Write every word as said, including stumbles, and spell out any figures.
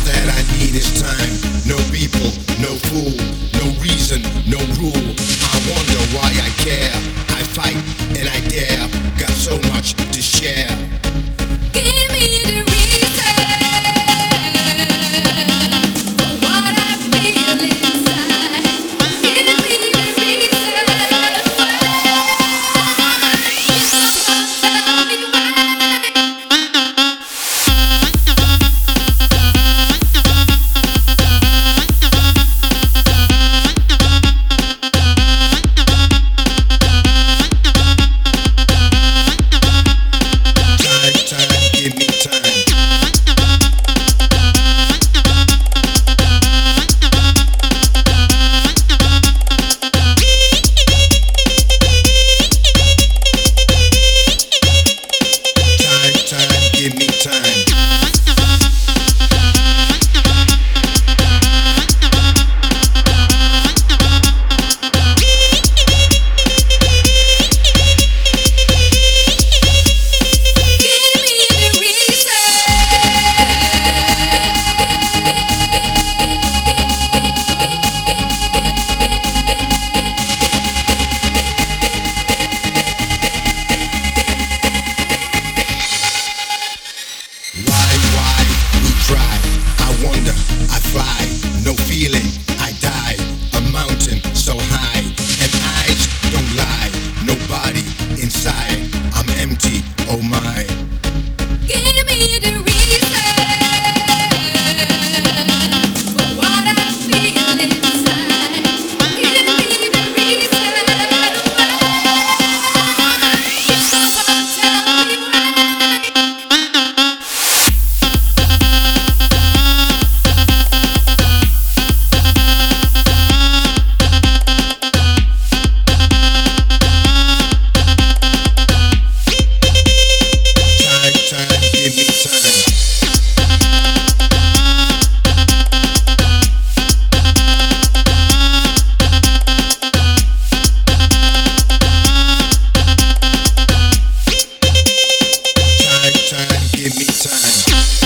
that I need is time. No people, no fool, no reason, no rule. I wonder why I care. I fight and I dare. Got so much to share. Give me the reason for what I feel inside. Give me the reason why. Tell me why. Give me time. Time, time, give me time. Why, why, we try, I wonder, I fly, no feeling, I die, a mountain so high, and eyes don't lie, no body inside, I'm empty, oh my. Give me the reason for what I feel inside. Give me the reason why. Tell me why. Time, give me time. Time, time, give me time.